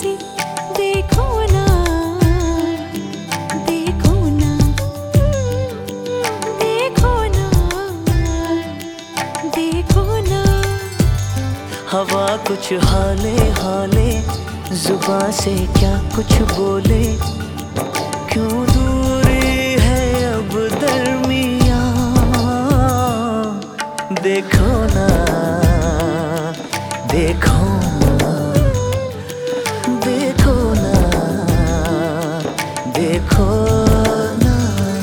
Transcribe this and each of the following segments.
सी देखो ना, देखो ना, देखो ना, देखो ना। हवा कुछ हाले हाले, जुबां से क्या कुछ बोले, क्यों दूरी है अब दरमियां। देखो ना, देखो ना, देखो ना, देखो ना।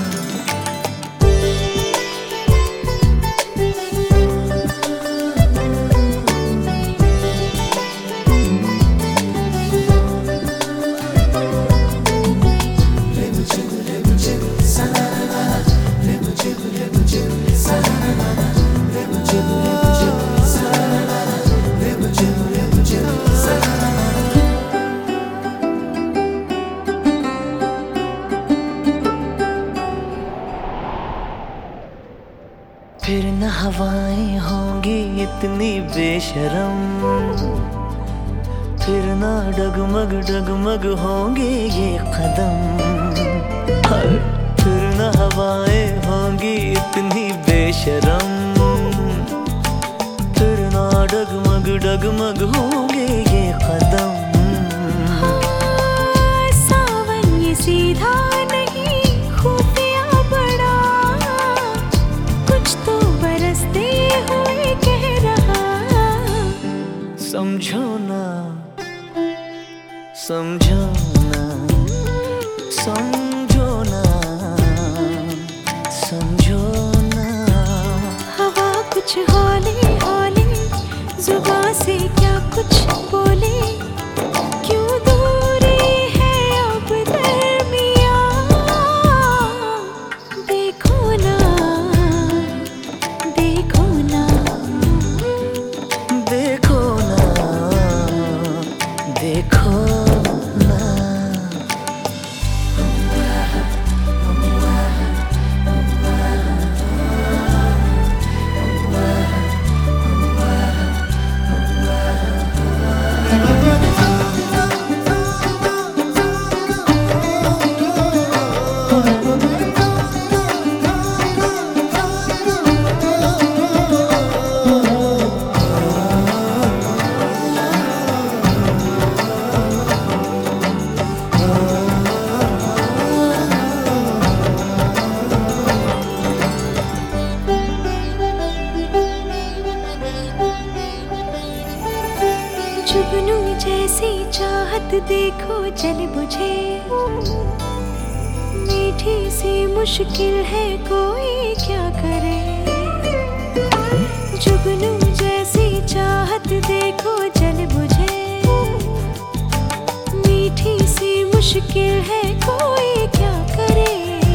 फिर न हवाएं होंगी इतनी बेशरम, फिर न डगमग डगमग होंगे ये कदम। फिर न हवाएं होंगी इतनी बेशरम, फिर न डगमग डगमग होंगे ये कदम। सावन ये सीधा नहीं, खुफिया बड़ा कुछ तो बरसते हुए कह रहा। समझो ना, समझो ना, समझो ना, समझो ना। हवा कुछ हौले हौले, जुबां से क्या कुछ बोले, क्यों दूरी है अब दरमियां। देखो ना, देखो ना, देखो ना, देखो ना। जुगनू जैसी चाहत देखो जल बुझे, मीठी सी मुश्किल है कोई क्या करे। जुगनू जैसी चाहत देखो जल बुझे, मीठी सी मुश्किल है कोई क्या करे।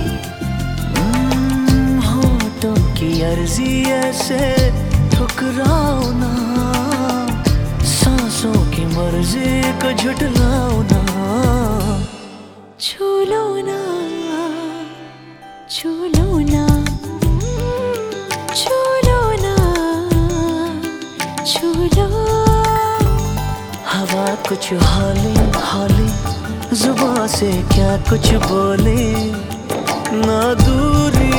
होठों की अर्जी ऐसे ठुकराओ ना, सांसों की मर्जी को झुठलाओ ना। छू लो ना, छू लो ना, छू लो ना, छू लो। हवा कुछ हाले हाले, जुबां से क्या कुछ बोले, ना दूरी